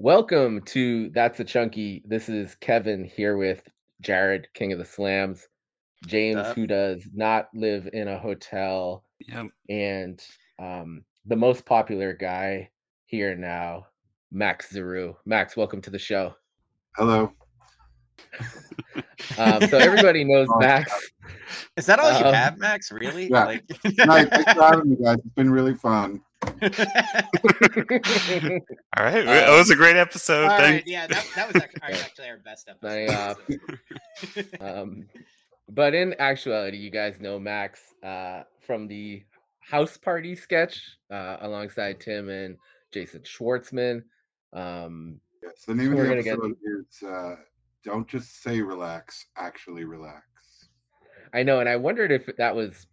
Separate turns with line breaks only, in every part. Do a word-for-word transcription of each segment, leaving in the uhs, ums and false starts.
Welcome to That's a Chunky. This is Kevin here with Jared, King of the Slams, James,
Stuff.
who does not live in a hotel,
Yep.
and um, the most popular guy here now, Max Zaru. Max, welcome to the show.
Hello.
Um, so everybody knows
Oh,
Max.
Is that all you
Um,
have, Max? Really?
Yeah.
Like,
Nice. Thanks for having me, guys. It's been really fun.
All right, that was a great episode.
all
Thanks.
right, yeah, that, that was actually, our- actually our best
Signing
episode.
off. Um, but in actuality, you guys know Max uh, from the House Party sketch uh, alongside Tim and Jason Schwartzman. Um,
Yes. The name of
We're
the
gonna get-
episode is uh, Don't Just Say Relax, Actually Relax.
I know, and I wondered if that was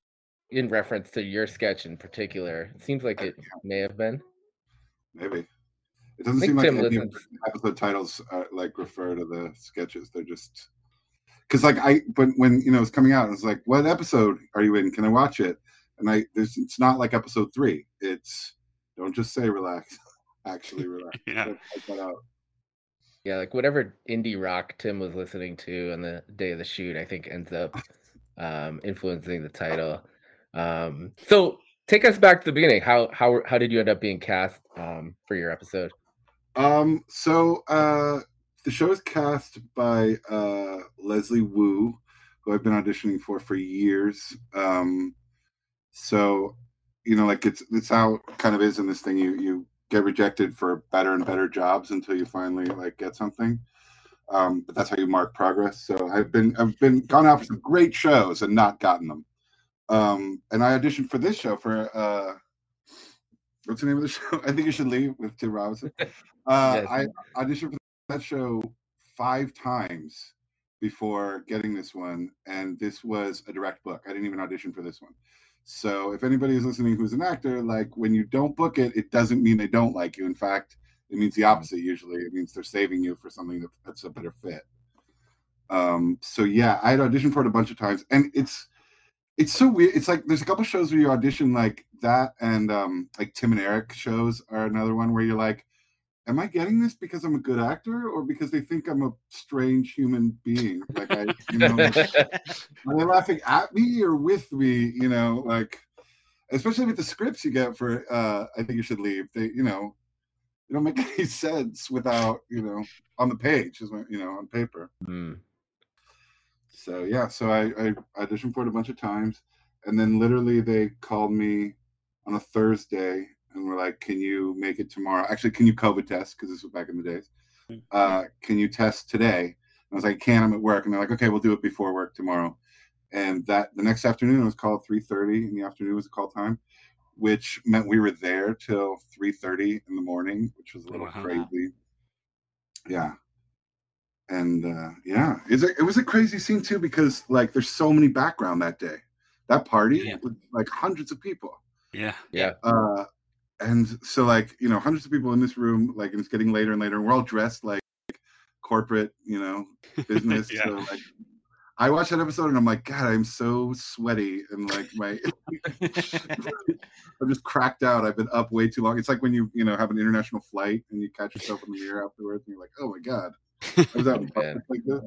in reference to your sketch in particular. It seems like it may have been.
Maybe. It doesn't
I think
seem like
Tim
any of
listens.
the episode titles uh, like refer to the sketches. They're just because like I when when you know it's coming out, it's like, what episode are you in? Can I watch it? And I there's it's not like episode three. It's Don't Just Say Relax, Actually Relax.
Yeah.
So check that out.
Yeah, like whatever indie rock Tim was listening to on the day of the shoot, I think ends up um, influencing the title. Um, so take us back to the beginning. How how how did you end up being cast um, for your episode?
Um, so uh, the show is cast by uh, Leslie Wu, who I've been auditioning for for years. Um, so you know, like it's it's how it kind of is in this thing. You you get rejected for better and better jobs until you finally like get something. Um, but that's how you mark progress. So I've been I've been gone out for some great shows and not gotten them. Um, and I auditioned for this show for uh, what's the name of the show? I Think You Should Leave with Tim Robinson. Uh,
Yes.
I auditioned for that show five times before getting this one, and this was a direct book. I didn't even audition for this one. So if anybody is listening who's an actor, like when you don't book it, it doesn't mean they don't like you. In fact, it means the opposite usually. It means they're saving you for something that, that's a better fit. Um, so yeah, I had auditioned for it a bunch of times, and it's it's so weird. It's like there's a couple shows where you audition like that, and um, like Tim and Eric shows are another one where you're like, am I getting this because I'm a good actor or because they think I'm a strange human being? Like I, you know, like, are they laughing at me or with me? You know, like especially with the scripts you get for uh, I Think You Should Leave. They, you know, they don't make any sense without, you know, on the page, is what- you know, on paper.
Hmm.
So yeah, so I, I auditioned for it a bunch of times, and then literally they called me on a Thursday and were like, "Can you make it tomorrow? Actually, can you COVID test? Because this was back in the days. Uh, can you test today?" And I was like, "Can, I'm at work." And they're like, "Okay, we'll do it before work tomorrow." And that the next afternoon it was called three thirty in the afternoon was the call time, which meant we were there till three thirty in the morning, which was a little
Wow.
crazy. Yeah. And uh, yeah, it's a, it was a crazy scene too because like there's so many background that day. That party
Yeah.
with like hundreds of people.
Yeah.
Yeah.
Uh, and so like, you know, hundreds of people in this room, like and it's getting later and later, and we're all dressed like corporate, you know, business.
Yeah.
So like I watched that episode and I'm like, God, I'm so sweaty and like my I'm just cracked out. I've been up way too long. It's like when you, you know, have an international flight and you catch yourself in the mirror afterwards and you're like, oh my God. I was having
Man.
like this.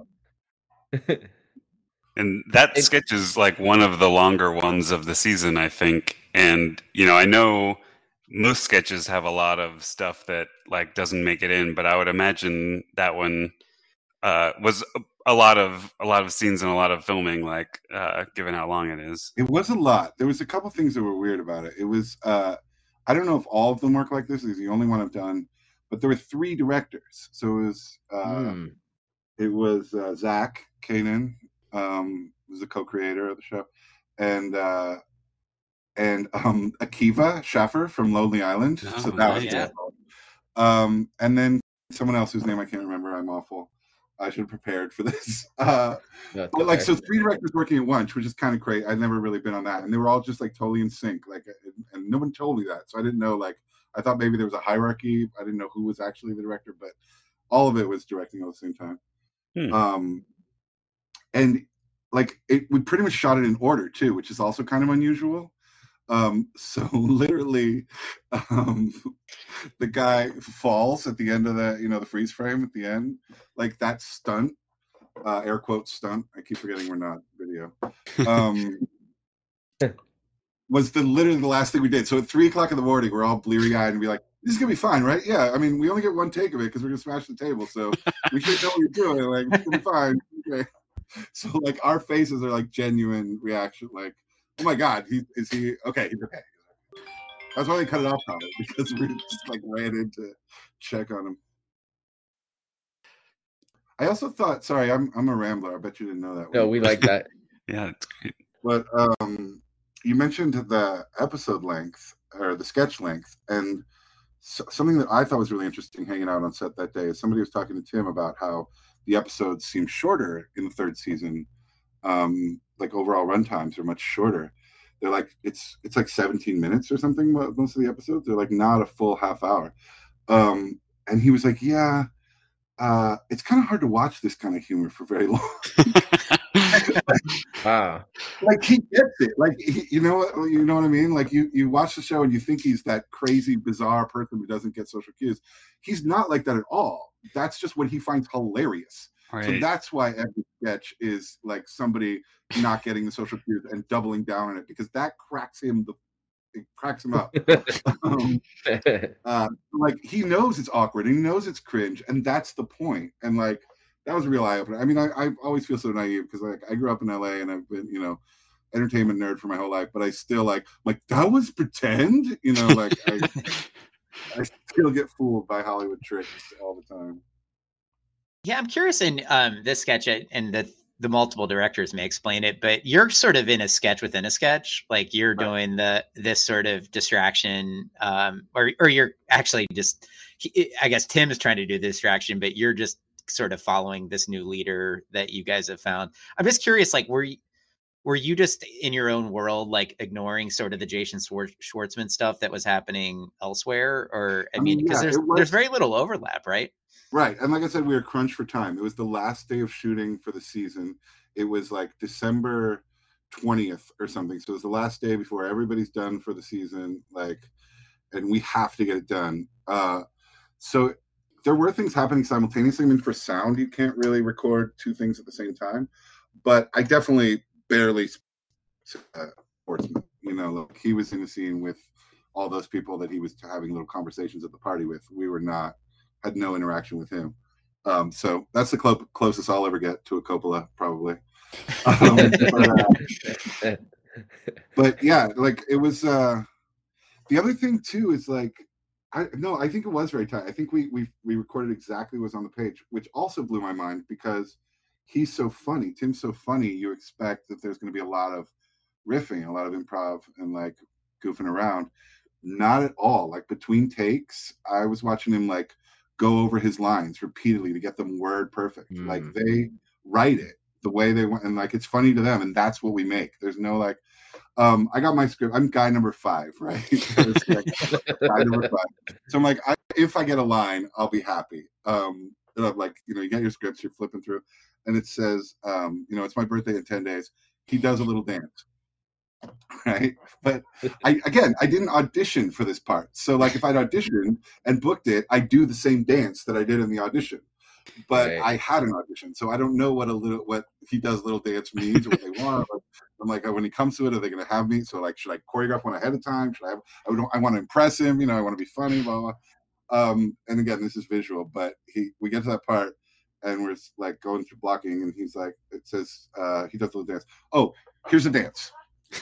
And that
It-
sketch is like one of the longer ones of the season, I think. And, you know, I know most sketches have a lot of stuff that like doesn't make it in, but I would imagine that one uh, was a, a lot of a lot of scenes and a lot of filming, like uh, given how long it is.
It was a lot. There was a couple things that were weird about it. It was, uh, I don't know if all of them work like this. It's the only one I've done, but there were three directors. So it was, uh,
Hmm.
it was uh, Zach Kanan, um, was the co-creator of the show, and uh, and um, Akiva Schaffer from Lonely Island.
Oh,
so that was
yeah.
cool. Um, and then someone else whose name I can't remember. I'm awful. I should have prepared for this. Uh,
No, it's
But like,
okay.
so three directors working at once, which is kind of great. I'd never really been on that, and they were all just like totally in sync. Like, and, and no one told me that, so I didn't know. Like, I thought maybe there was a hierarchy. I didn't know who was actually the director, but all of it was directing at the same time.
Hmm.
Um, and like, it we pretty much shot it in order too, which is also kind of unusual. Um, so literally, um, the guy falls at the end of the, you know, the freeze frame at the end, like that stunt, uh, air quote stunt. I keep forgetting we're not video. Um, was the literally the last thing we did. So at three o'clock in the morning, we're all bleary eyed and be like, "This is gonna be fine, right? Yeah. I mean, we only get one take of it because we're gonna smash the table, so we should know what you're doing. Like, it's gonna be fine." Okay. So like our faces are like genuine reaction, like, "Oh my god, he is he okay? He's okay." That's why they cut it off on it, because we just like ran in to check on him. I also thought, sorry, I'm I'm a rambler. I bet you didn't know that.
No, we like that.
Yeah, it's great.
But um, you mentioned the episode length or the sketch length, and so, something that I thought was really interesting hanging out on set that day is somebody was talking to Tim about how the episodes seem shorter in the third season. Um, like overall run times are much shorter. They're like it's it's like seventeen minutes or something. Most of the episodes, they're like not a full half hour. Um, and he was like, "Yeah, uh, it's kind of hard to watch this kind of humor for very long."
Wow.
Like he gets it. Like he, you know what you know what I mean. Like you you watch the show and you think he's that crazy, bizarre person who doesn't get social cues. He's not like that at all. That's just what he finds hilarious.
Right.
So that's why every sketch is like somebody not getting the social cues and doubling down on it, because that cracks him the it cracks him up. um, uh, like he knows it's awkward and he knows it's cringe, and that's the point. And like that was a real eye opener. I mean, I, I always feel so naive because like I grew up in L A and I've been, you know, entertainment nerd for my whole life, but I still like like that was pretend, you know, like I, I still get fooled by Hollywood tricks all the time.
Yeah, I'm curious in um, this sketch, and the the multiple directors may explain it, but you're sort of in a sketch within a sketch. Like you're right. doing the this sort of distraction, um, or or you're actually just. I guess Tim is trying to do the distraction, but you're just sort of following this new leader that you guys have found. I'm just curious, like, were you, were you just in your own world, like ignoring sort of the Jason Schwartzman stuff that was happening elsewhere? Or, I, I mean, because yeah, there's, was, there's very little overlap, right?
Right. And like I said, we were crunched for time. It was the last day of shooting for the season. It was like December twentieth or something. So it was the last day before everybody's done for the season. Like, and we have to get it done. Uh, so there were things happening simultaneously. I mean, for sound, you can't really record two things at the same time. But I definitely barely uh, Schwartzman. You know, like he was in the scene with all those people that he was having little conversations at the party with. We were not, had no interaction with him. Um, so that's the clo- closest I'll ever get to a Coppola, probably. Um, but, uh, but yeah, like it was. Uh, the other thing too is like, I no, I think it was very tight. I think we we we recorded exactly what was on the page, which also blew my mind because he's so funny. Tim's so funny. You expect that there's going to be a lot of riffing, a lot of improv, and like goofing around. Not at all. Like between takes, I was watching him like go over his lines repeatedly to get them word perfect. Mm. Like they write it the way they want, and like it's funny to them, and that's what we make. There's no like. Um, I got my script. I'm guy number five, right? like, guy number five. So I'm like, I, if I get a line, I'll be happy. Um, and I'm like, you know, you get your scripts, you're flipping through, and it says, um, you know, it's my birthday in ten days. He does a little dance, right? But I, again, I didn't audition for this part. So like, if I'd auditioned and booked it, I do the same dance that I did in the audition. But right. I had an audition, so I don't know what a little what he does little dance means or what they want. But I'm like, when he comes to it, are they going to have me? So like, should I choreograph one ahead of time? Should I? Have, I don't. I want to impress him. You know, I want to be funny. Blah blah. Um, and again, this is visual, but he we get to that part, and we're like going through blocking, and he's like, it says uh, he does a little dance. Oh, here's a dance.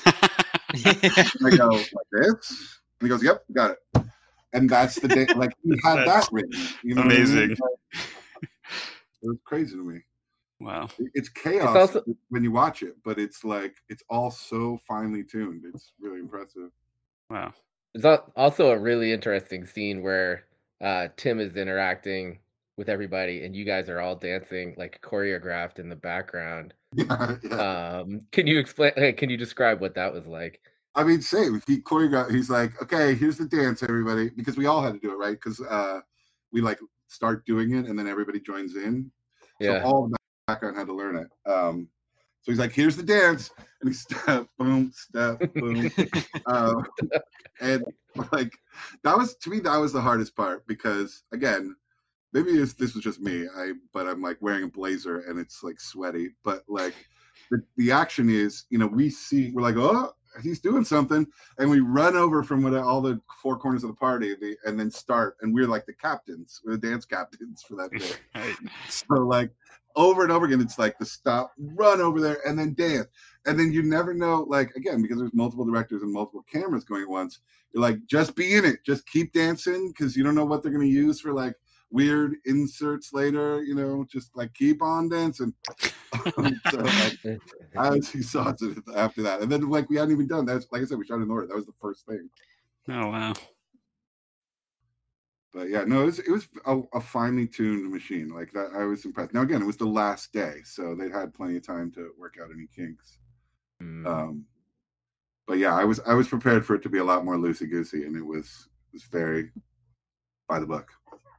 And I go like this, and he goes, "Yep, got it." And that's the day. Like he had
that's
that written. You know
amazing.
What I mean? Like, it was crazy to me.
Wow.
It's chaos it's also, when you watch it, but it's like, it's all so finely tuned. It's really impressive.
Wow.
It's also a really interesting scene where uh, Tim is interacting with everybody and you guys are all dancing like choreographed in the background.
Yeah, yeah.
Um, can you explain, can you describe what that was like?
I mean, same. He choreographed, he's like, okay, here's the dance, everybody. Because we all had to do it, right? Because uh, we like, start doing it and then everybody joins in.
Yeah.
So all the background had to learn it. Um, So he's like, here's the dance. And he step, boom, step, boom. uh, and like, that was, to me, that was the hardest part because, again, maybe this, this was just me, I but I'm like wearing a blazer and it's like sweaty. But like, the, the action is, you know, we see, we're like, oh, he's doing something. And we run over from what, all the four corners of the party the, and then start. And we're like the captains, we're the dance captains for that day.
Right.
So like, over and over again, it's like the stop, run over there, and then dance. And then you never know, like, again, because there's multiple directors and multiple cameras going at once, you're like, just be in it. Just keep dancing because you don't know what they're going to use for, like, weird inserts later, you know, just, like, keep on dancing. So, like, I actually saw it after that. And then, like, we hadn't even done that. Like I said, we shot in order. That was the first thing.
Oh, wow.
But yeah, no, it was, it was a, a finely tuned machine. Like that, I was impressed. Now again, it was the last day, so they had plenty of time to work out any kinks. Mm. Um, but yeah, I was I was prepared for it to be a lot more loosey goosey, and it was it was very by the book.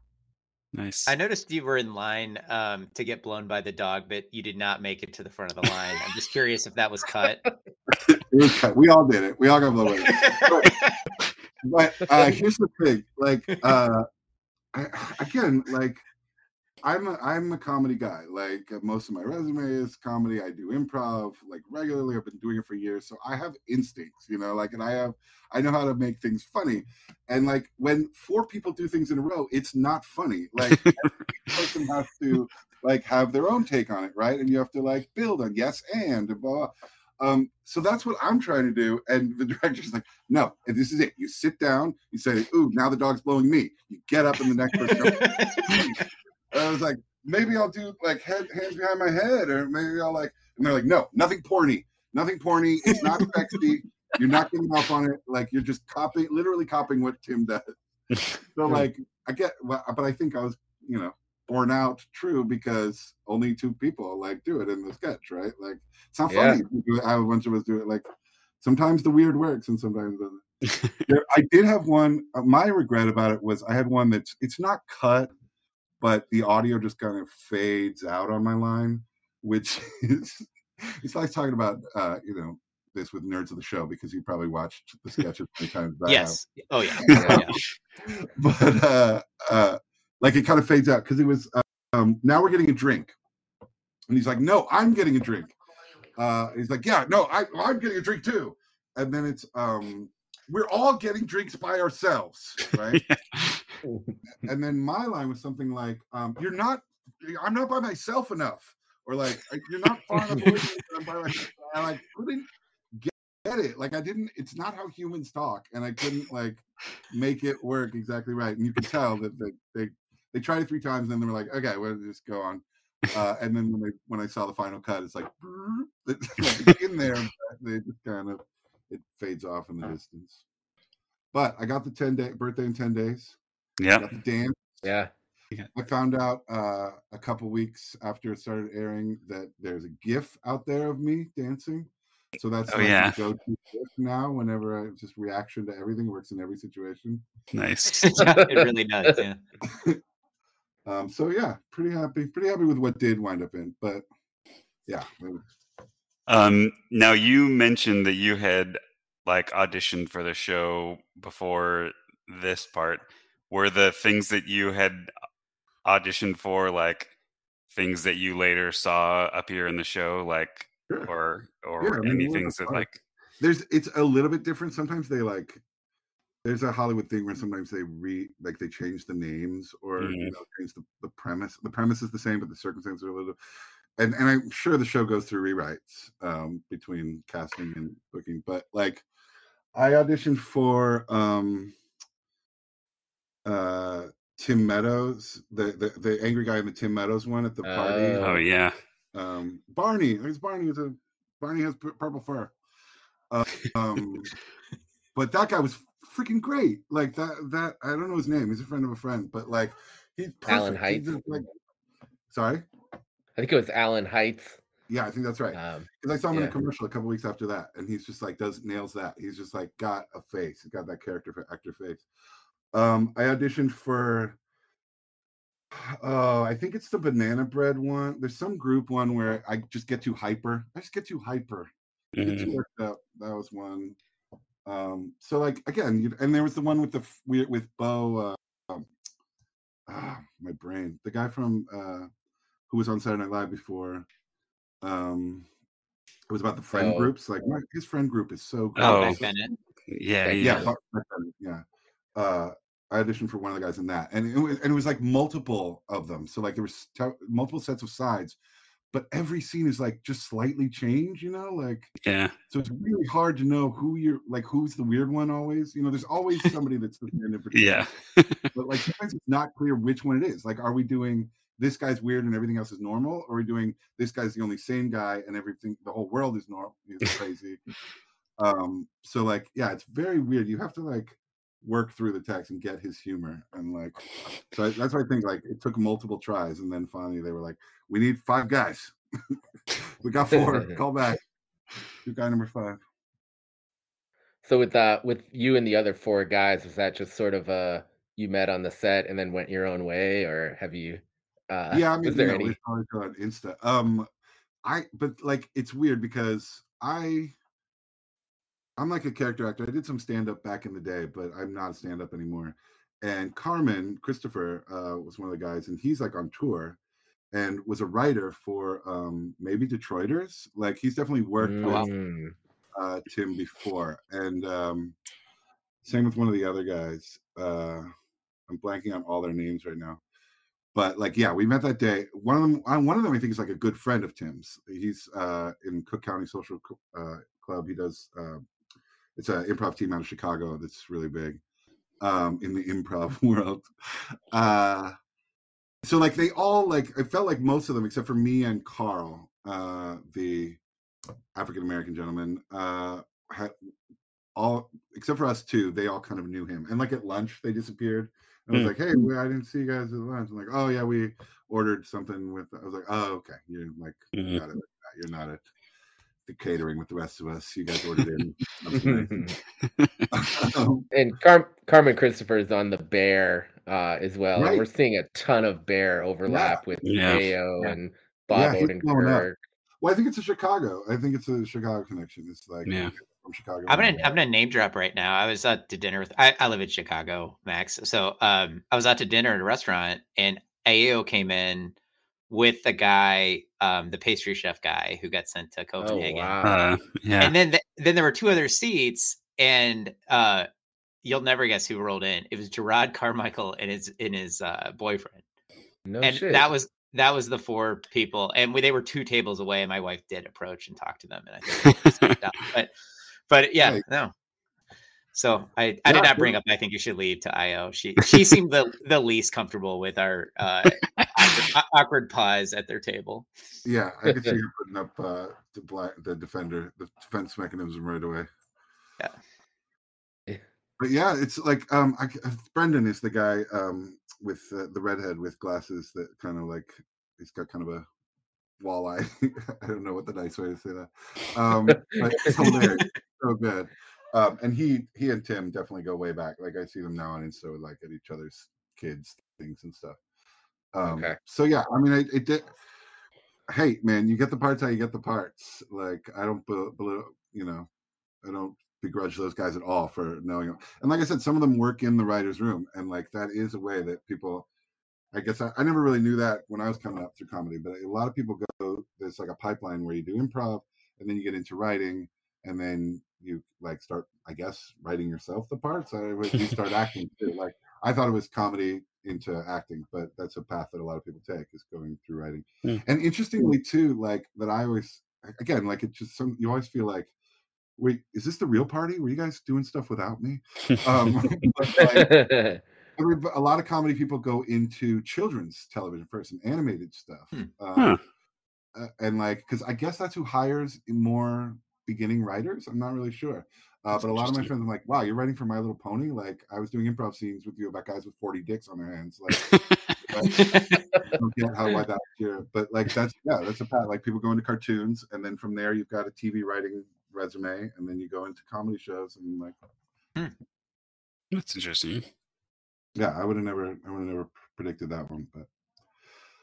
Nice.
I noticed you were in line um, to get blown by the dog, but you did not make it to the front of the line. I'm just curious if that was cut.
It was cut. We all did it. We all got blown away. But, but uh, here's the thing, like uh, I, again, like I'm a, I'm a comedy guy. Like most of my resume is comedy. I do improv like regularly. I've been doing it for years, so I have instincts, you know. Like, and I have I know how to make things funny. And like when four people do things in a row, it's not funny. Like every person has to like have their own take on it, right? And you have to like build on yes and blah. blah. Um, so that's what I'm trying to do. And the director's like, no, and this is it. You sit down, you say, ooh, now the dog's blowing me. You get up and the next person. I was like, maybe I'll do like head, hands behind my head, or maybe I'll like, and they're like, no, nothing porny. Nothing porny. It's not sexy. You're not getting off on it. Like you're just copying, literally copying what Tim does. So like, I get, but I think I was, you know, born out true because only two people like do it in the sketch, right? Like it's not
Yeah.
funny to have a bunch of us do it. Like sometimes the weird works and sometimes doesn't. There, I did have one. Uh, my regret about it was I had one that's it's not cut, but the audio just kind of fades out on my line, which is it's like talking about uh, you know this with nerds of the show because you probably watched the sketches many times.
Yes. Oh yeah. Oh,
yeah. But uh, uh, like it kind of fades out because it was uh, um, now we're getting a drink, and he's like, no, I'm getting a drink. Uh, he's like, yeah, no, I, I'm getting a drink too. And then it's um, we're all getting drinks by ourselves, right? And then my line was something like, um, you're not, I'm not by myself enough, or like you're not far enough away from me, I'm by myself. And I couldn't get, get it. Like I didn't. It's not how humans talk, and I couldn't like make it work exactly right. And you could tell that they they, they tried it three times, and then they were like, okay, we'll just go on. Uh, and then when they when I saw the final cut, it's like, it's like in there, but they just kind of it fades off in the distance. But I got the ten day birthday in ten days.
Yeah.
Got the dance.
Yeah.
I found out uh, a couple weeks after it started airing that there's a GIF out there of me dancing. So that's
oh,
like
yeah.
go to now. Whenever I just reaction to everything works in every situation.
Nice.
It really does. Yeah.
um. So yeah, pretty happy. Pretty happy with what did wind up in. But yeah.
Um. Now you mentioned that you had like auditioned for the show before this part. Were the things that you had auditioned for like things that you later saw appear in the show, like
sure.
or or
yeah, I mean,
any things that like
there's it's a little bit different. Sometimes they like there's a Hollywood thing where sometimes they re like they change the names or mm-hmm. you know change the, the premise. The premise is the same, but the circumstances are a little. And and I'm sure the show goes through rewrites um, between casting and booking. But like, I auditioned for um, uh, Tim Meadows, the, the the angry guy in the Tim Meadows one at the party.
Uh, oh yeah,
um, Barney. It's Barney. Is a Barney has p- purple fur. Uh, um, but that guy was freaking great. Like that that I don't know his name. He's a friend of a friend, but like he's perfect.
Alan Heights.
Just, like, sorry.
I think it was Alan Heights.
Yeah, I think that's right. Because um, I saw him yeah. in a commercial a couple weeks after that, and he's just like does nails that. He's just like got a face. He's got that character for actor face. Um, I auditioned for Oh, I think it's the banana bread one. There's some group one where I just get too hyper. I just get too hyper. I get too
Mhm.
worked up. That was one. Um, so like again, you, and there was the one with the f- weird with Bo. Uh, um, ah, my brain. The guy from uh, who was on Saturday Night Live before. Um, it was about the friend
Oh,
groups. Like my, his friend group is so
Oh,
great.
Oh,
It's
Beck
just-
Bennett.
yeah,
Beck
yeah,
yeah.
Bennett.
Bo- yeah. Uh, I auditioned for one of the guys in that, and it was, and it was like multiple of them. So like there was t- multiple sets of sides, but every scene is like just slightly changed, you know, like
Yeah.
so it's really hard to know who you're like who's the weird one always. You know, there's always somebody that's the weird in particular.
Yeah.
But like sometimes it's not clear which one it is. Like, are we doing this guy's weird and everything else is normal, or are we doing this guy's the only sane guy and everything the whole world is normal is crazy? Um, so like, yeah, it's very weird. You have to like work through the text and get his humor, and like, so I, that's why I think like it took multiple tries, and then finally they were like, "We need five guys. We got four. Call back. You guy number five."
So with that, with you and the other four guys, was that just sort of uh you met on the set and then went your own way, or have you? Uh,
Yeah, I
was
mean, you
there
know, we
any?
always go on Insta. Um, I but like it's weird because I I'm like a character actor. I did some stand up back in the day, but I'm not a stand up anymore. And Carmen Christopher uh, was one of the guys, and he's like on tour and was a writer for um, maybe Detroiters. Like he's definitely worked
Oh,
with
wow.
Mm,
uh, Tim before, and um, same with one of the other guys. Uh, I'm blanking on all their names right now, but like, yeah, we met that day. One of them, uh, one of them, I think is like a good friend of Tim's. He's uh, in Cook County Social uh, Club. He does. Uh, it's an improv team out of Chicago that's really big um, in the improv world. Uh, so like they all like I felt like most of them except for me and Carl, uh, the African American gentleman, uh, had all except for us two. They all kind of knew him, and like at lunch they disappeared. And I was
Hmm.
like, "Hey, we, I didn't see you guys at lunch." I'm like, "Oh yeah, we ordered something with." I was like, "Oh okay, you like
Mhm.
got it. You're not at the catering with the rest of us. You guys ordered in something nice." um,
and Car- Carmen Christopher is on the Bear uh, as well, and we're
right?
seeing a ton of Bear
Yeah,
overlap with
Yeah.
A O
Yeah.
and Bob
yeah. He's blowing up.
Odenkirk.
Well, I think it's a Chicago. I think it's a Chicago connection. It's like
Yeah.
from Chicago.
I'm gonna
and-
I'm gonna name drop right now. I was out to dinner with I, I live in Chicago, Max. So um I was out to dinner at a restaurant and A O came in with the guy, um, the pastry chef guy who got sent to
Oh
Copenhagen.
wow!
Uh, yeah.
And then th- then there were two other seats, and uh you'll never guess who rolled in. It was Gerard Carmichael and his and his uh, boyfriend.
No
And
shit.
that was that was the four people, and we, they were two tables away. And my wife did approach and talk to them, and I think they just walked out. But but yeah,
Right.
no. So I, I
Yeah,
did not bring
yeah.
up. I think you should leave to I O. She she seemed the the least comfortable with our uh, awkward, awkward pause at their table.
Yeah, I could see her putting up uh, the black the defender, the defense mechanism right away.
Yeah.
But yeah, it's like um, I, Brendan is the guy um with uh, the redhead with glasses that kind of like he's got kind of a walleye. I don't know what the nice way to say that. Um, but it's hilarious, so good. Um, and he he and Tim definitely go way back. Like I see them now on Insta, like at each other's kids things and stuff. Um,
Okay.
So yeah, I mean, it, it did. Hey man, you get the parts how you get the parts. Like I don't, be- be- you know, I don't begrudge those guys at all for knowing. And like I said, some of them work in the writers' room, and like that is a way that people. I guess I, I never really knew that when I was coming up through comedy, but a lot of people go. There's like a pipeline where you do improv, and then you get into writing, and then you like start, I guess, writing yourself the parts. I you start acting too. Like I thought it was comedy into acting, but that's a path that a lot of people take is going through writing.
Hmm.
And interestingly too, like that I always again like it's just some you always feel like, wait, is this the real party? Were you guys doing stuff without me? Um, but like every, a lot of comedy people go into children's television first and animated stuff.
Hmm.
Um,
Huh.
uh, and like, because I guess that's who hires more beginning writers. I'm not really sure. Uh,
That's
but a lot of my
interesting.
friends are like, wow, you're writing for My Little Pony? Like, I was doing improv scenes with you about guys with forty dicks on their hands. Like, I don't get how why that's here. But like, that's, yeah, that's a path. Like, people go into cartoons, and then from there, you've got a T V writing resume, and then you go into comedy shows. And like,
That's interesting.
yeah, I would have never, I would have never predicted that one. But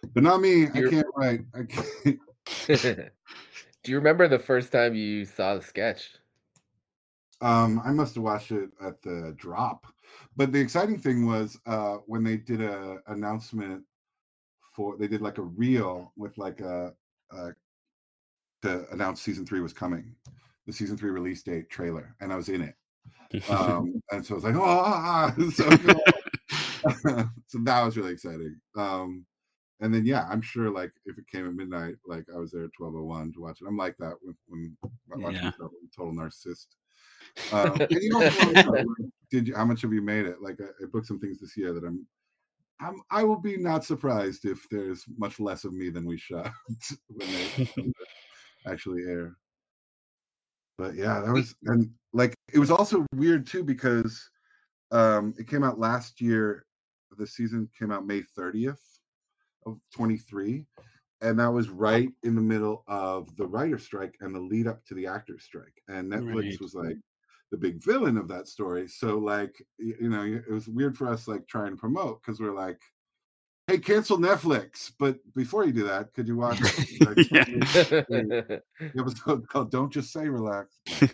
but not me. I
You're-
can't write. I can't.
Do you remember the first time you saw the sketch?
Um, I must have watched it at the drop. But the exciting thing was uh, when they did a announcement for, they did like a reel with like a, a to announce season three was coming, the season three release date trailer, and I was in it. Um, and so I was like, oh, ah, ah, so cool. So that was really exciting. Um, and then yeah, I'm sure like if it came at midnight, like I was there at twelve oh one to watch it. I'm like that when, when I watch
Yeah.
myself, I'm a total narcissist. Um, and you don't want to know, like, did you, how much have you made it? Like I, I booked some things this year that I'm, I'm, I will be not surprised if there's much less of me than we shot when they actually air. But yeah, that was, and like it was also weird too because um, it came out last year. The season came out May thirtieth of twenty-three, and that was right in the middle of the writer strike and the lead up to the actor strike, and Netflix
Right.
was like the big villain of that story. So like you know, it was weird for us like trying to promote because we're like, hey, cancel Netflix, but before you do that, could you watch like,
Yeah.
the episode called "Don't Just Say Relax"?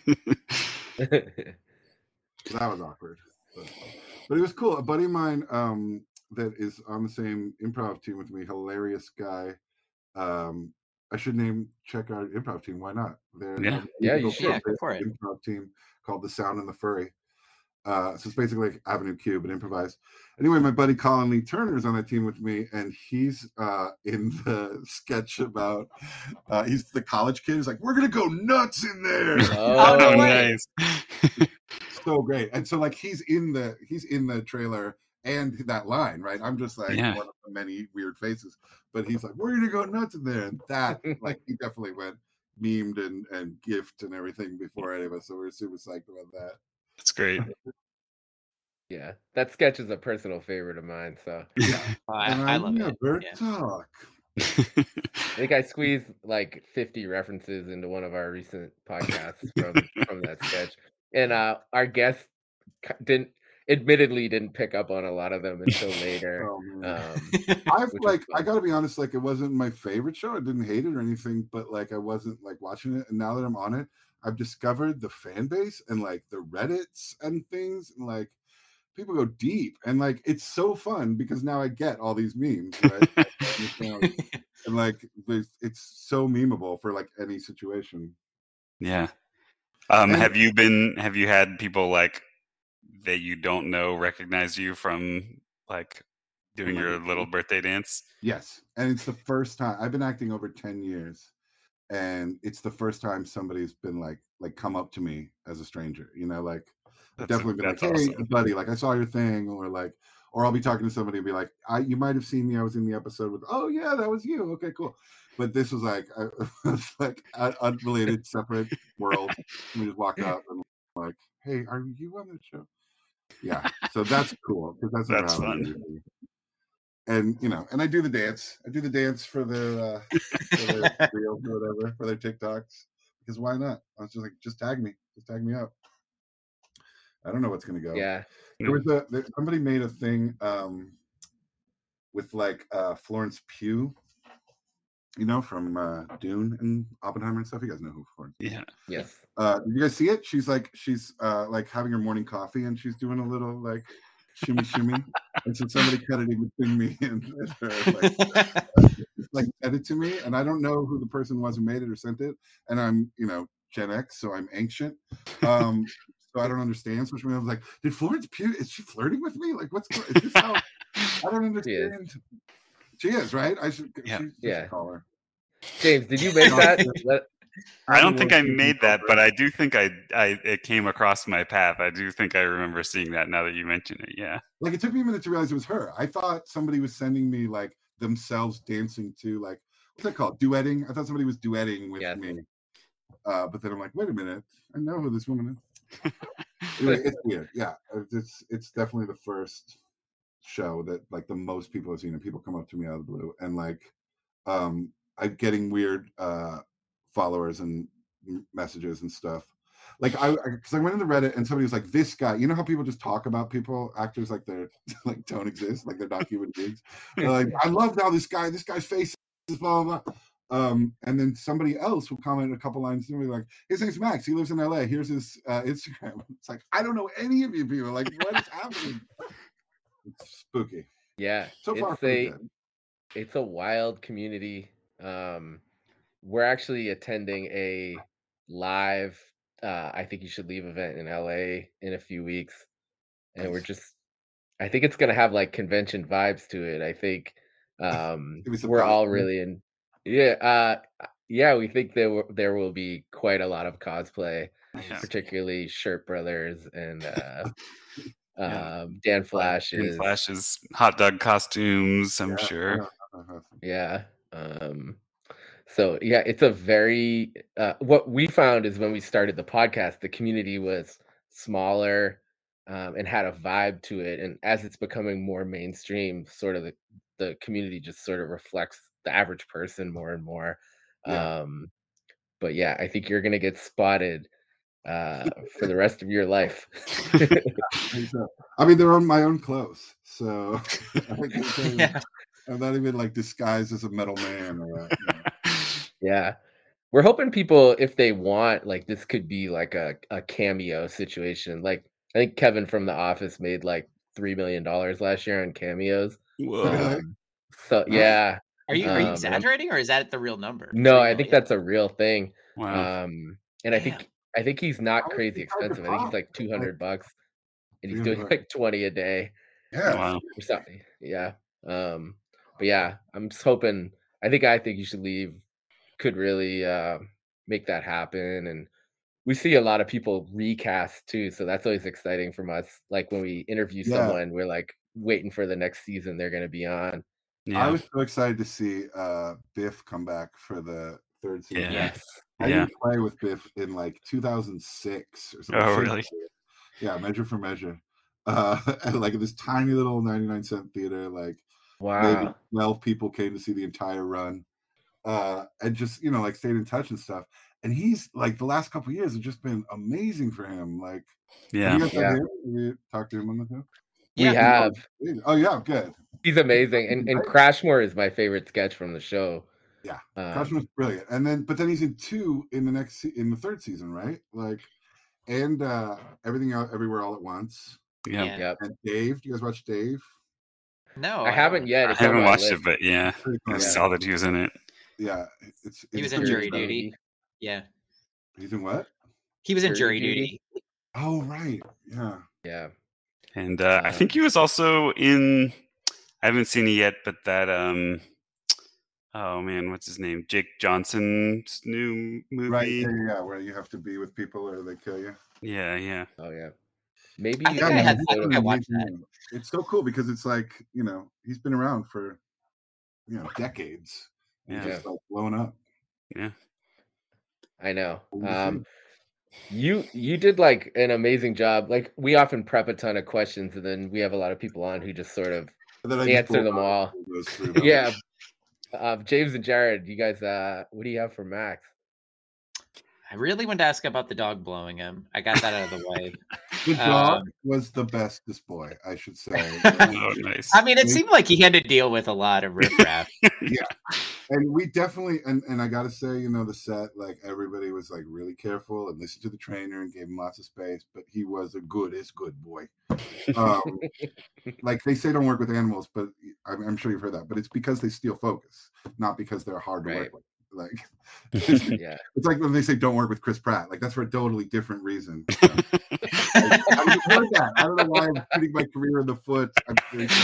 So that was awkward, but, but it was cool. A buddy of mine um, that is on the same improv team with me, hilarious guy. Um, I should name check our improv team. Why not? They're
Yeah.
a
Yeah, you
musical
should.
Yeah, go for it.
improv team called The Sound and the Furry. Uh, so it's basically like Avenue Q, but improvised. Anyway, my buddy Colin Lee Turner is on that team with me, and he's uh, in the sketch about uh, he's the college kid. He's like, "We're gonna go nuts in there."
Oh, no
Oh,
way.
nice.
So great. And so like he's in the he's in the trailer and that line, right? I'm just like
Yeah.
one of the many weird faces, but he's like, "We're gonna go nuts in there," and that like he definitely went memed and and gift and everything before any of us. So we we're super psyched about that.
That's great.
Yeah, that sketch is a personal favorite of mine. So
Yeah,
Oh, I,
and
I
I
love it.
never
Yeah.
talk.
I think I squeezed like fifty references into one of our recent podcasts from from that sketch, and uh, our guest c- didn't, admittedly, didn't pick up on a lot of them until later.
Oh man.
Um,
I've
which was
like I
fun.
gotta be honest, like it wasn't my favorite show. I didn't hate it or anything, but like I wasn't like watching it. And now that I'm on it, I've discovered the fan base and like the Reddits and things, and like people go deep, and like it's so fun because now I get all these memes, right? Like, I understand, and like there's, it's so memeable for like any situation.
Yeah. Um,
And-
have you been? Have you had people like that you don't know recognize you from like doing your little birthday dance?
Yes, and it's the first time I've been acting over ten years, and it's the first time somebody's been like like come up to me as a stranger. You know, like I've
That's a-
definitely been like,
that's
"Hey,
awesome.
buddy, like I saw your thing," or like, or I'll be talking to somebody and be like, "I you might have seen me. I was in the episode with. Oh yeah, that was you. Okay, cool." But this was like, I, it's like an unrelated, separate world. We just walked up and like, "Hey, are you on the show?" Yeah, so that's cool because that's never
That's
happened
fun.
to me. And you know, and I do the dance. I do the dance for their uh, for their reels or whatever, for their TikToks. Because why not? I was just like, just tag me, just tag me up. I don't know what's gonna go.
Yeah,
There was a there, somebody made a thing um, with like uh, Florence Pugh, you know, from uh, Dune and Oppenheimer and stuff. You guys know who Florence Pugh is.
Yeah.
yes.
Uh, did you guys see it? She's like, she's uh, like having her morning coffee and she's doing a little like shimmy shimmy. And so somebody cut it in between me and, and her, like, like sent it to me, and I don't know who the person was who made it or sent it. And I'm, you know, Gen X, so I'm ancient. Um, so I don't understand. So I was like, did Florence Pugh, is she flirting with me? Like, what's going? Is this how? I don't understand. She is, right? I should.
Yeah.
She,
Yeah.
should call her.
James, did you make that? Let-
I don't think I made that, but I do think I, I it came across my path. I do think I remember seeing that now that you mention it. Yeah.
Like it took me a minute to realize it was her. I thought somebody was sending me like themselves dancing to like what's that called? Duetting. I thought somebody was duetting with
Yes.
me. Uh, but then I'm like, wait a minute, I know who this woman is. Anyway, it's weird. Yeah, it's it's definitely the first show that like the most people have seen, and people come up to me out of the blue, and like um I'm getting weird uh followers and m- messages and stuff. like I because I, I went into Reddit and somebody was like, this guy, you know how people just talk about people, actors like they're like don't exist, like they're not human beings. They're like, I love how this guy, this guy's face is blah blah blah. Um, and then somebody else will comment a couple lines to me like, his name's Max, he lives in L A. Here's his uh, Instagram. It's like, I don't know any of you people. Like, what is happening? It's spooky.
Yeah,
So far,
it's a good. It's a wild community. Um, we're actually attending a live uh, I Think You Should Leave event in L A in a few weeks, and nice. We're just. I think it's gonna have like convention vibes to it. I think um, we're all really in. Yeah, uh, yeah. We think there will there will be quite a lot of cosplay, yeah. particularly Shirt Brothers and uh, yeah. um, Dan Flash's
Dan Flash's hot dog costumes. I'm yeah. sure.
Yeah. Um, so yeah, it's a very uh, what we found is when we started the podcast, the community was smaller um, and had a vibe to it, and as it's becoming more mainstream, sort of the the community just sort of reflects the average person more and more. Yeah. Um, but yeah, I think you're gonna get spotted uh, for the rest of your life.
I mean, they're on my own clothes, so I yeah. I'm not even like disguised as a metal man or that. You know.
Yeah. We're hoping people, if they want, like this could be like a, a cameo situation. Like I think Kevin from The Office made like three million dollars last year on cameos.
Whoa.
Um, so yeah.
Are you, are you um, exaggerating or is that the real number?
No, I think that's a real thing. Wow. Um, and Damn. I think I think he's not crazy expensive. I think he's like two hundred bucks and he's doing like twenty a day.
Yeah.
Wow.
Or something. Yeah. Um, but yeah, I'm just hoping, I think I Think You Should Leave could really uh, make that happen. And we see a lot of people recast too. So that's always exciting from us. Like when we interview yeah. someone, we're like waiting for the next season they're going to be on.
Yeah. I was so excited to see uh, Biff come back for the third season.
Yes.
I
yeah.
didn't play with Biff in like two thousand six or something.
Oh, really?
Yeah, Measure for Measure. Uh, and like in this tiny little ninety-nine cent theater, like
wow.
maybe twelve people came to see the entire run. Uh, and just, you know, like stayed in touch and stuff. And he's like, the last couple of years have just been amazing for him. Like,
yeah,
you guys
yeah.
Have you talked to him on the show?
We yeah. have.
Oh, yeah, good.
He's amazing. And and Crashmore is my favorite sketch from the show.
Yeah,
um,
Crashmore's brilliant. And then, but then he's in two in the next, in the third season, right? Like, and uh, Everything Out Everywhere All at Once.
Yeah.
yeah. Yep.
And Dave, do you guys watch Dave?
No,
I haven't yet.
I
it's
haven't watched
list.
it, but yeah, I saw that he was in it.
Yeah, it's, it's
he was in Jury Duty. duty. Yeah,
he's in what?
He was in
Jury,
Jury Duty. duty.
Oh right, yeah,
yeah.
And uh, um, I think he was also in. I haven't seen it yet, but that um, oh man, what's his name? Jake Johnson's new movie.
Right, yeah, yeah, where you have to be with people or they kill you.
Yeah, yeah.
Oh yeah. Maybe
I think I, had, I, think I watched that.
It's so cool because it's like, you know, he's been around for, you know, decades. And
yeah.
just like blowing up.
Yeah.
I know. Um, you you did like an amazing job. Like we often prep a ton of questions and then we have a lot of people on who just sort of answer them all. yeah. Uh, James and Jared, you guys, uh, what do you have for Max?
I really wanted to ask about the dog blowing him. I got that out of the way.
The dog um, was the bestest boy, I should say.
Oh, nice.
I mean, it seemed like he had to deal with a lot of riffraff.
Yeah. And we definitely, and, and I got to say, you know, the set, like everybody was like really careful and listened to the trainer and gave him lots of space, but he was a good, is good boy. Um, like they say don't work with animals, but I'm, I'm sure you've heard that, but it's because they steal focus, not because they're hard to
right.
work with. Like,
yeah,
it's like when they say don't work with Chris Pratt. Like that's for a totally different reason. So, like, I heard that. I don't know why I'm putting my career in the foot. I'm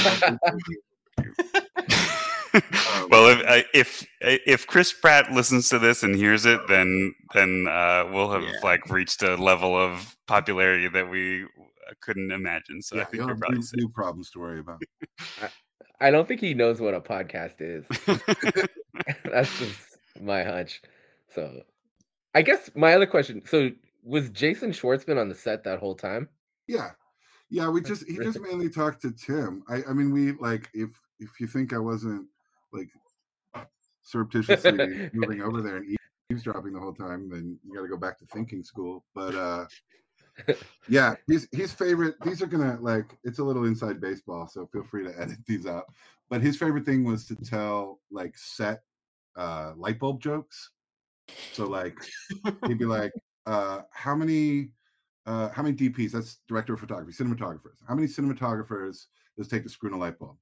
um, well, if, if if Chris Pratt listens to this and hears it, then then uh, we'll have yeah. like reached a level of popularity that we couldn't imagine. So
yeah,
I think
you're
probably
new, new problems to worry about.
I, I don't think he knows what a podcast is. That's just my hunch. So I guess my other question, so was Jason Schwartzman on the set that whole time?
Yeah. Yeah, we just he just mainly talked to Tim. I, I mean we like if if you think I wasn't like surreptitiously moving over there and eating eavesdropping the whole time, then you got to go back to thinking school. But uh, yeah, his his favorite. These are gonna like it's a little inside baseball, so feel free to edit these out. But his favorite thing was to tell like set uh, light bulb jokes. So like he'd be like, uh, "How many?" Uh, how many D Ps? That's director of photography, cinematographers. How many cinematographers does it take to screw in a light bulb?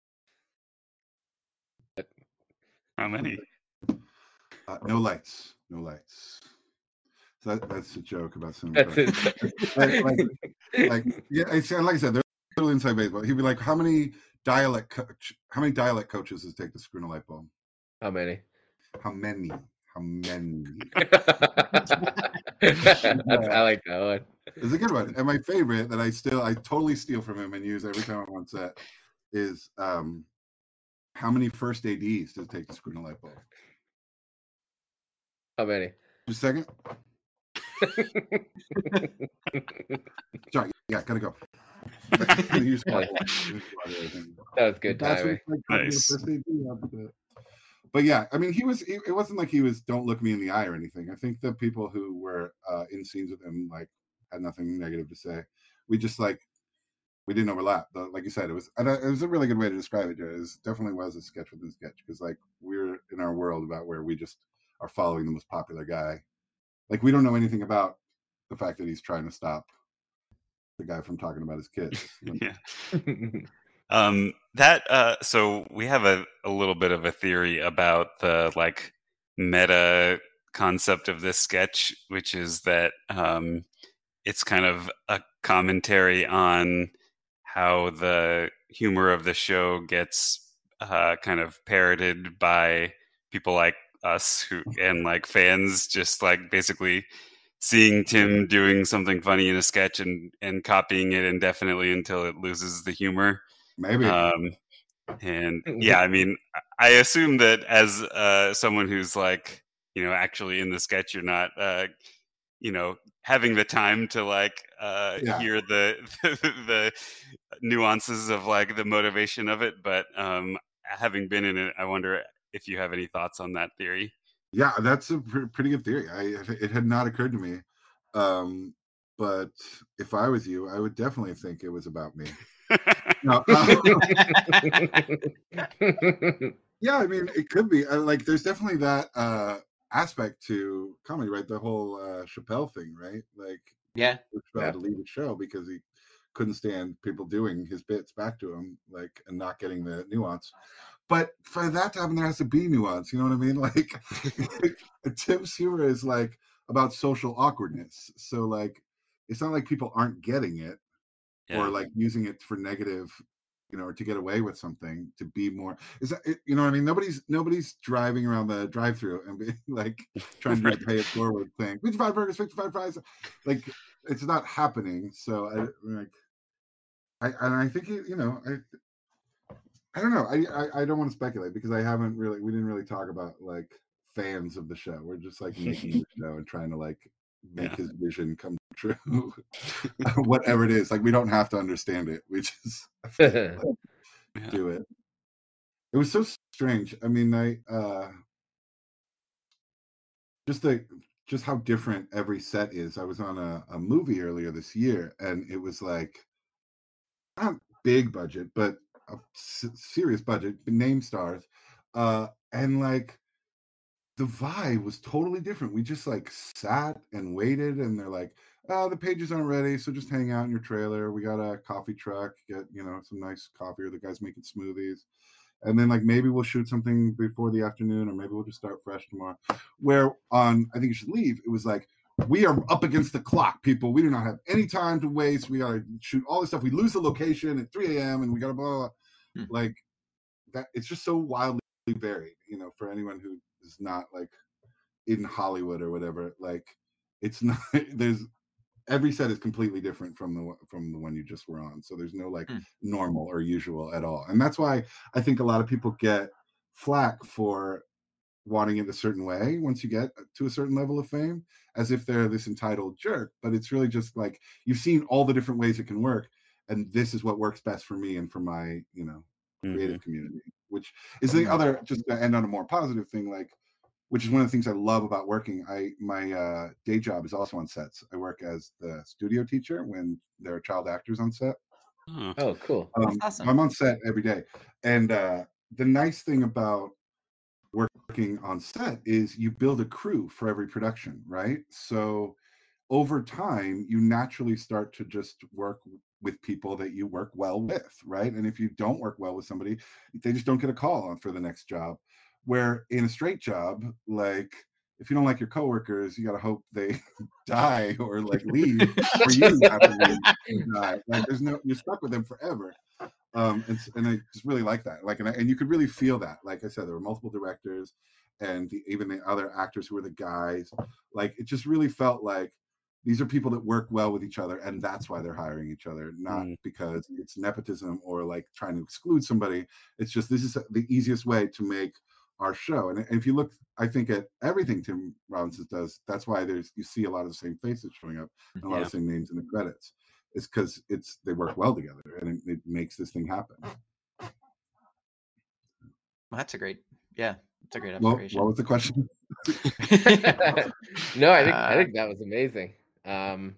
How many?
Uh, no lights. No lights. So that, that's a joke about
That's
cinematography.
it.
like, like, like, yeah, it's, like I said, they're a little inside baseball. He'd be like, how many dialect coach, how many dialect coaches does it take to screw in a light bulb?
How many?
How many? How many?
That's, I like that one.
It's a good one. And my favorite that I still, I totally steal from him and use every time I'm on set is um, how many first A Ds does it take to screw in a light bulb?
How many?
Just a second. Sorry, yeah, gotta go.
That was good
That's
timing.
what it's like,
Nice.
first A D, but- But yeah, I mean, he was. It it wasn't like he was. Don't look me in the eye or anything. I think the people who were uh, in scenes with him like had nothing negative to say. We just like we didn't overlap. But like you said, it was. And it was a really good way to describe it. It was, definitely was a sketch within a sketch because like we're in our world about where we just are following the most popular guy. Like we don't know anything about the fact that he's trying to stop the guy from talking about his kids.
Yeah. Um, that uh, so we have a, a little bit of a theory about the like meta concept of this sketch, which is that um, it's kind of a commentary on how the humor of the show gets uh, kind of parroted by people like us who and like fans, just like basically seeing Tim doing something funny in a sketch and and copying it indefinitely until it loses the humor.
Maybe.
Um, and yeah, I mean, I assume that as uh, someone who's like, you know, actually in the sketch, you're not, uh, you know, having the time to like uh,
Yeah.
hear the, the the nuances of like the motivation of it. But um, having been in it, I wonder if you have any thoughts on that theory.
Yeah, that's a pr- pretty good theory. I it had not occurred to me, um, but if I was you, I would definitely think it was about me. No, uh, yeah, I mean, it could be. Uh, like, there's definitely that uh, aspect to comedy, right? The whole uh, Chappelle thing, right? Like,
Yeah.
Chappelle
Yeah.
had to leave the show because he couldn't stand people doing his bits back to him, like, and not getting the nuance. But for that to happen, there has to be nuance. You know what I mean? Like, Tim's humor is like about social awkwardness. So, like, it's not like people aren't getting it
Yeah.
or like using it for negative, you know, or to get away with something to be more. Is that it, you know what I mean? Nobody's nobody's driving around the drive-through and be like trying to
Right.
pay it forward, saying fifty-five burgers, fifty-five fries. Like, it's not happening. So I like, I and I think it, you know, I. I don't know. I, I I don't want to speculate because I haven't really. We didn't really talk about like fans of the show. We're just like making the show and trying to like make
Yeah.
his vision come true. Whatever it is, like we don't have to understand it. We just have to, like,
Yeah.
do it. It was so strange. I mean, I uh just the just how different every set is. I was on a, a movie earlier this year, and it was like not big budget, but a s- serious budget, name stars, uh, and like the vibe was totally different. We just like sat and waited, and they're like, "Oh, the pages aren't ready, so just hang out in your trailer. We got a coffee truck, get you know some nice coffee, or the guy's making smoothies." And then like maybe we'll shoot something before the afternoon, or maybe we'll just start fresh tomorrow. Where on I think you should leave, it was like we are up against the clock, people. We do not have any time to waste. We gotta shoot all this stuff. We lose the location at three a.m. and we gotta blah, blah, blah.
Hmm.
Like that. It's just so wildly varied, you know, for anyone who is not like in Hollywood or whatever. Like it's not. There's every set is completely different from the from the one you just were on. So there's no like
Hmm.
normal or usual at all. And that's why I think a lot of people get flack for wanting it a certain way once you get to a certain level of fame, as if they're this entitled jerk. But it's really just like you've seen all the different ways it can work, and this is what works best for me and for my, you know, creative
Mhm.
community, which is the other, just to end on a more positive thing, like which is one of the things I love about working. I my uh, day job is also on sets. I work as the studio teacher when there are child actors on set.
Oh,
Oh, cool.
Um,
That's awesome.
I'm on set every day, and uh, the nice thing about working on set is you build a crew for every production, right? So over time, you naturally start to just work with people that you work well with, right? And if you don't work well with somebody, they just don't get a call on for the next job. Where in a straight job, like if you don't like your coworkers, you got to hope they die or like leave, or you have to leave and die. Like there's no, you're stuck with them forever. Um, and, and I just really like that. Like, and, I, and you could really feel that. Like I said, there were multiple directors, and the, even the other actors who were the guys. Like it just really felt like these are people that work well with each other, and that's why they're hiring each other, not mm. because it's nepotism or like trying to exclude somebody. It's just this is the easiest way to make our show. And if you look, I think, at everything Tim Robinson does, that's why there's you see a lot of the same faces showing up and a lot yeah. of the same names in the credits. It's because it's they work well together, and it, it makes this thing happen.
Well, that's a great, yeah, that's a great observation.
Well, what was the question?
No, I think uh, I think that was amazing. Um,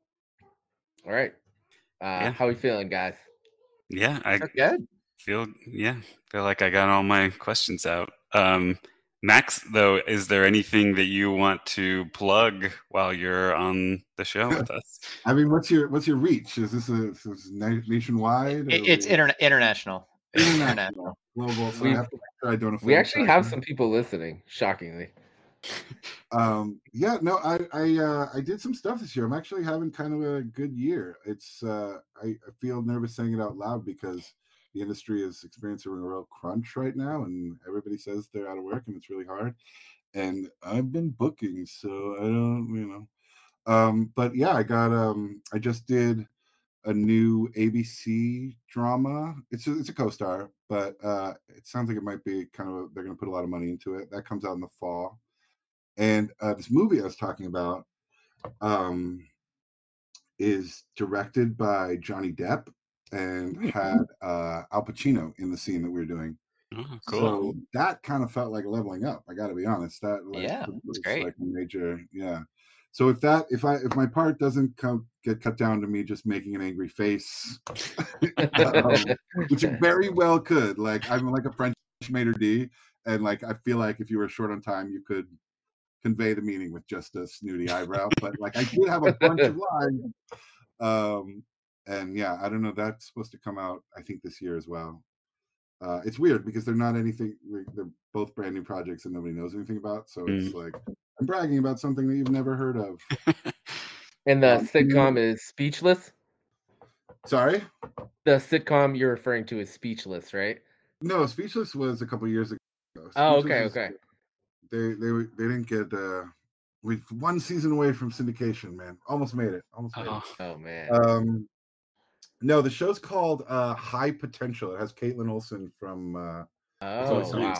all right, uh, yeah. How are we feeling, guys?
Yeah, I
good.
feel yeah feel like I got all my questions out. Um, Max, though, is there anything that you want to plug while you're on the show with us?
I mean, what's your what's your reach? Is this a is this nationwide?
It, it's interna- international.
International, global. So I have to make sure I don't.
We actually have some people listening. Shockingly.
Um. Yeah. No. I. I. Uh, I did some stuff this year. I'm actually having kind of a good year. It's. Uh. I, I feel nervous saying it out loud because the industry is experiencing a real crunch right now, and everybody says they're out of work, and it's really hard. And I've been booking, so I don't, you know. Um, but yeah, I got. Um, I just did a new A B C drama. It's a, it's a co-star, but uh, it sounds like it might be kind of. A, they're going to put a lot of money into it. That comes out in the fall. And uh, this movie I was talking about um, is directed by Johnny Depp. And had uh, Al Pacino in the scene that we were doing.
Oh, cool.
So that kind of felt like leveling up. I got to be honest. That like,
yeah,
was
great.
Like a major, yeah. So if that, if I, if my part doesn't come, get cut down to me just making an angry face, um, which it very well could. Like I'm like a French maitre d', and like I feel like if you were short on time, you could convey the meaning with just a snooty eyebrow. But like I did have a bunch of lines. Um, And yeah, I don't know. That's supposed to come out, I think, this year as well. Uh, it's weird because they're not anything. They're both brand new projects and nobody knows anything about. So mm. it's like I'm bragging about something that you've never heard of.
And the um, sitcom is Speechless.
Sorry,
the sitcom you're referring to is Speechless, right?
No, Speechless was a couple years ago. Speechless
oh, okay, was, okay.
They they they didn't get. Uh, we one season away from syndication, man. Almost made it. Almost made
oh.
it.
Oh man.
Um. No, the show's called uh, High Potential. It has Caitlin Olsen from. Uh,
oh wow!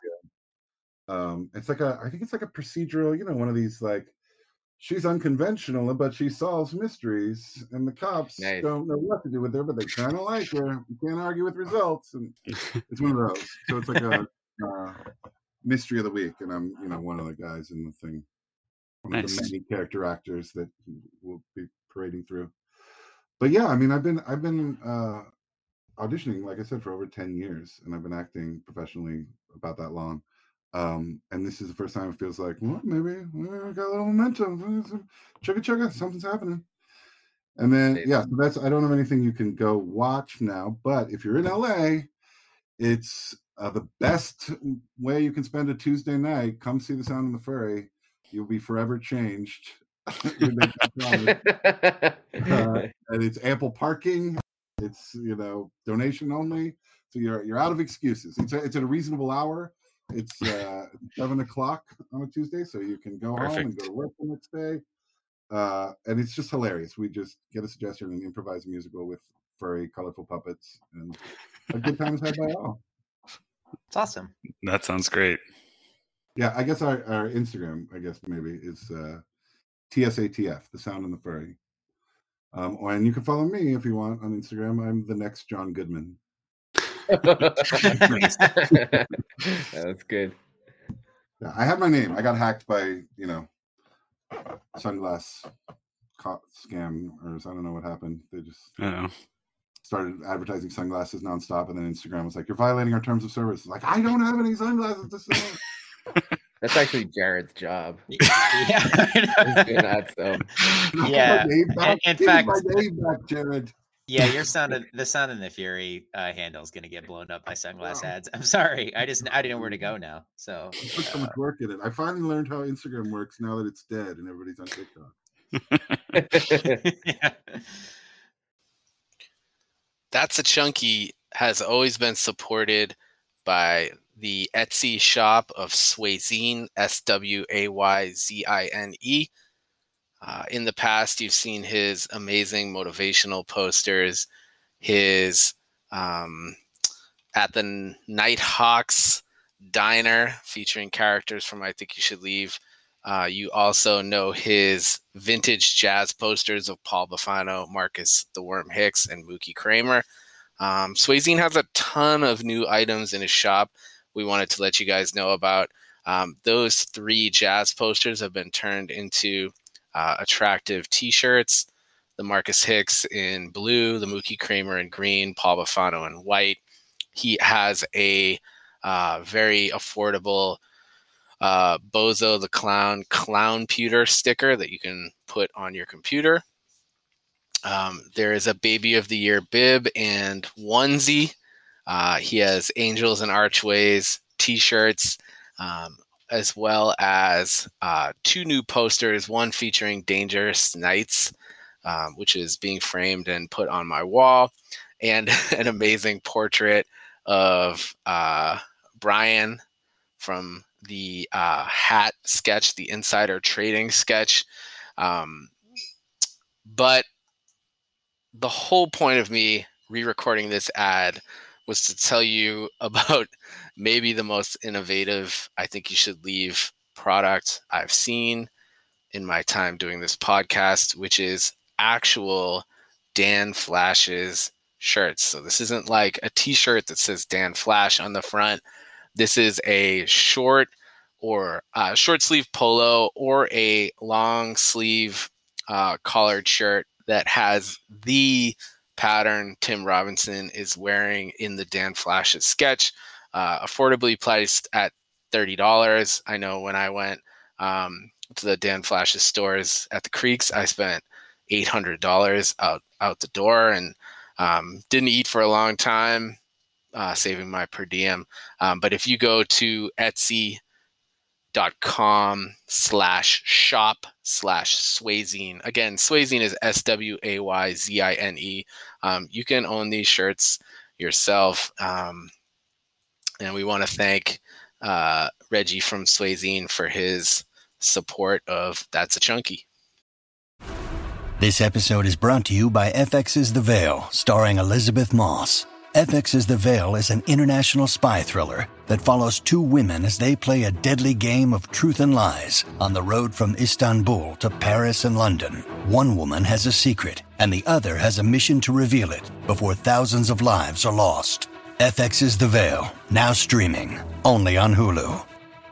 Um, it's like a, I think it's like a procedural. You know, one of these like, she's unconventional, but she solves mysteries, and the cops nice. don't know what to do with her, but they kind of like her. You can't argue with results, and it's one of those. So it's like a uh, mystery of the week, and I'm, you know, one of the guys in the thing, one nice. of the many character actors that will be parading through. But yeah, I mean, I've been I've been uh, auditioning, like I said, for over ten years, and I've been acting professionally about that long. Um, and this is the first time it feels like, well, maybe, maybe I got a little momentum. Chugga chugga, something's happening. And then yeah, so that's I don't have anything you can go watch now. But if you're in L A, it's uh, the best way you can spend a Tuesday night. Come see The Sound of the Furry. You'll be forever changed. uh, and it's ample parking. It's, you know, donation only, so you're you're out of excuses. It's a, it's at a reasonable hour. It's uh, seven o'clock on a Tuesday, so you can go Perfect. home and go to work the next day. Uh, and it's just hilarious. We just get a suggestion and improvise a musical with furry, colorful puppets, and a good time is had by all.
It's awesome.
That sounds great.
Yeah, I guess our, our Instagram, I guess maybe is. Uh, T S A T F, The Sound and the Furry. Um, and you can follow me if you want on Instagram. I'm the next John Goodman.
That's good.
Yeah, I had my name. I got hacked by, you know, sunglass co- scam, or I don't know what happened. They just
Oh.
started advertising sunglasses nonstop, and then Instagram was like, "You're violating our terms of service." Like, I don't have any sunglasses to sell.
That's actually Jared's job.
Yeah.
He's doing that, so.
Yeah.
My name back.
In, in
Give me
fact,
my name back, Jared.
yeah, your sound of the Sound and the Fury uh, handle is going to get blown up by sunglass
Wow.
ads. I'm sorry. I just I didn't know where to go now. So
I put so much work in it. I finally learned how Instagram works now that it's dead and everybody's on TikTok.
yeah.
That's a Chunky has always been supported by the Etsy shop of Swayzine, S W A Y Z I N E. Uh, in the past, you've seen his amazing motivational posters, his um, at the Nighthawks Diner featuring characters from I Think You Should Leave. Uh, you also know his vintage jazz posters of Paul Bufano, Marcus the Worm Hicks, and Mookie Kramer. Um, Swayzine has a ton of new items in his shop we wanted to let you guys know about. Um, those three jazz posters have been turned into uh, attractive t-shirts. The Marcus Hicks in blue, the Mookie Kramer in green, Paul Bufano in white. He has a uh, very affordable uh, Bozo the Clown Clown Pewter sticker that you can put on your computer. Um, there is a Baby of the Year bib and onesie. Uh, he has Angels and Archways t-shirts, um, as well as uh, two new posters, one featuring Dangerous Nights, um, which is being framed and put on my wall, and an amazing portrait of uh, Brian from the uh, hat sketch, the insider trading sketch. Um, but the whole point of me re-recording this ad was to tell you about maybe the most innovative I Think You Should Leave product I've seen in my time doing this podcast, which is actual Dan Flash's shirts. So this isn't like a t-shirt that says Dan Flash on the front. This is a short or uh, short sleeve polo or a long sleeve uh, collared shirt that has the pattern Tim Robinson is wearing in the Dan Flash's sketch, uh, affordably priced at thirty dollars. I know when I went um, to the Dan Flash's stores at the Creeks, I spent eight hundred dollars out, out the door and um, didn't eat for a long time, uh, saving my per diem. Um, but if you go to Etsy, dot com slash shop slash Swayzine. Again, Swayzine is S W A Y Z I N E. Um, you can own these shirts yourself. Um, and we want to thank uh, Reggie from Swayzine for his support of That's a Chunky.
This episode is brought to you by F X's The Veil, starring Elizabeth Moss. F X's The Veil is an international spy thriller that follows two women as they play a deadly game of truth and lies on the road from Istanbul to Paris and London. One woman has a secret, and the other has a mission to reveal it before thousands of lives are lost. F X's The Veil, now streaming, only on Hulu.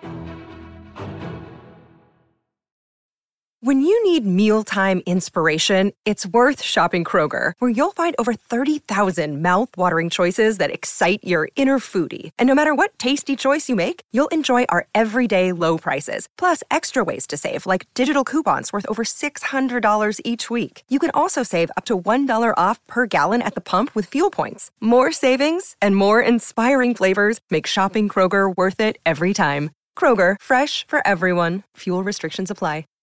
When you need mealtime inspiration, it's worth shopping Kroger, where you'll find over thirty thousand mouth-watering choices that excite your inner foodie. And no matter what tasty choice you make, you'll enjoy our everyday low prices, plus extra ways to save, like digital coupons worth over six hundred dollars each week. You can also save up to one dollar off per gallon at the pump with fuel points. More savings and more inspiring flavors make shopping Kroger worth it every time. Kroger, fresh for everyone. Fuel restrictions apply.